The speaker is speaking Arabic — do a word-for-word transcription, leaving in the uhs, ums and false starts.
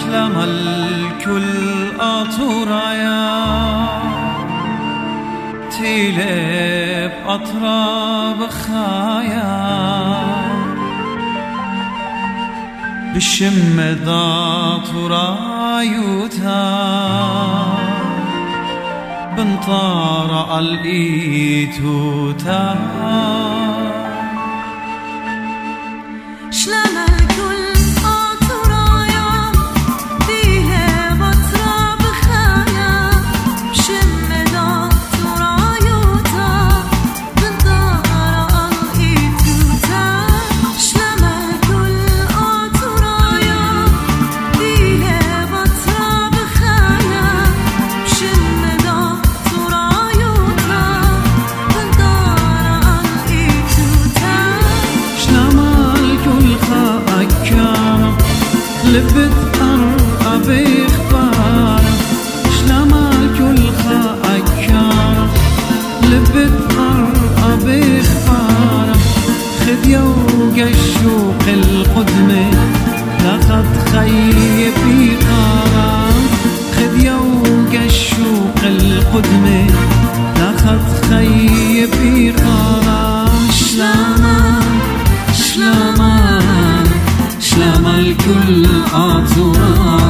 شلم الكل آطورايا تيلب أطراب خايا بشم ضاطرايوتا بنطار الإيتوتا شلم الكل آطورايا تيلب أطراب خايا بشم ضاطرايوتا بنطار الإيتوتا شلم الكل آطورايا تيلب أطراب خايا بشم ضاطرايوتا بنطار الإيتوتا شلم الكل خاكا لبت أرقى بإخبار شلم الكل خاكا لبت أرقى بإخبار خد يوق الشوق القدمة لقد خيب بقارا خد يوق الشوق القدمة لقد خيب بقارا شلما شلما شلم الكل آطورايا